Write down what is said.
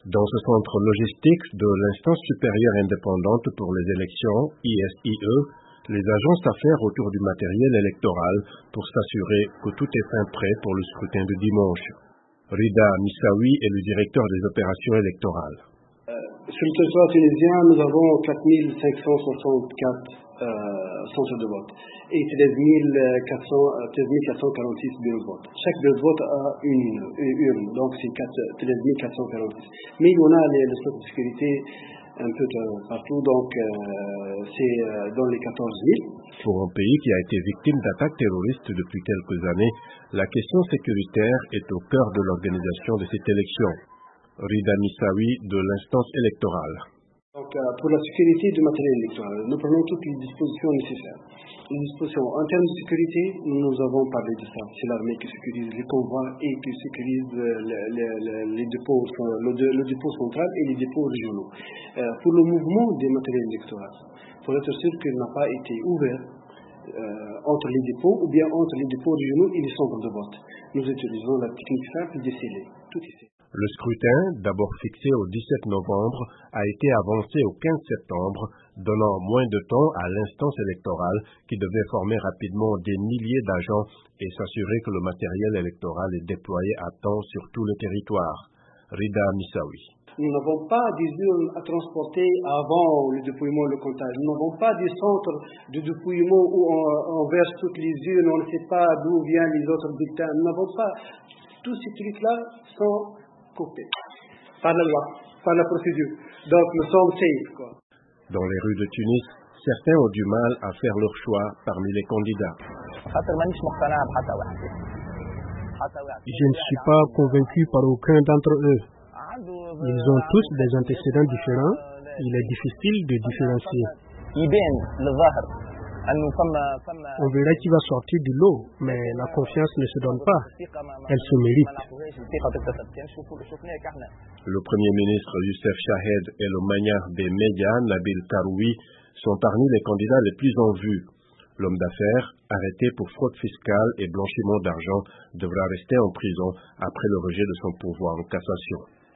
Dans ce centre logistique de l'instance supérieure indépendante pour les élections, ISIE, les agents s'affairent autour du matériel électoral pour s'assurer que tout est fin prêt pour le scrutin de dimanche. Rida Missaoui est le directeur des opérations électorales. Sur le territoire tunisien, nous avons 4564 centres de vote et 13 446 bureaux de vote. Chaque bureau de vote a une urne, donc c'est 13 446. Mais on a les slots de sécurité un peu partout, donc c'est dans les 14 000. Pour un pays qui a été victime d'attaques terroristes depuis quelques années, la question sécuritaire est au cœur de l'organisation de cette élection. Rida Missaoui de l'instance électorale. Donc, pour la sécurité du matériel électoral, nous prenons toutes les dispositions nécessaires. Les dispositions en termes de sécurité, nous avons parlé de ça. C'est l'armée qui sécurise les convois et qui sécurise les dépôts, le dépôt central et les dépôts régionaux. Pour le mouvement des matériels électoraux, pour être sûr qu'il n'a pas été ouvert entre les dépôts ou bien entre les dépôts régionaux et les centres de vote. Nous utilisons la technique simple des scellés. Tout ici. Le scrutin, d'abord fixé au 17 novembre, a été avancé au 15 septembre, donnant moins de temps à l'instance électorale qui devait former rapidement des milliers d'agents et s'assurer que le matériel électoral est déployé à temps sur tout le territoire. Rida Missaoui. Nous n'avons pas des urnes à transporter avant le dépouillement et le comptage. Nous n'avons pas des centres de dépouillement où on verse toutes les urnes, on ne sait pas d'où viennent les autres bulletins. Nous n'avons pas. Tous ces trucs-là sont coupés par la loi, par la procédure. Donc nous sommes safe, quoi. Dans les rues de Tunis, certains ont du mal à faire leur choix parmi les candidats. Je ne suis pas convaincu par aucun d'entre eux. Ils ont tous des antécédents différents. Il est difficile de différencier. On verra qui va sortir du lot, mais la confiance ne se donne pas. Elle se mérite. Le Premier ministre Youssef Chahed et le magnat des médias Nabil Karoui sont parmi les candidats les plus en vue. L'homme d'affaires, arrêté pour fraude fiscale et blanchiment d'argent, devra rester en prison après le rejet de son pourvoi en cassation.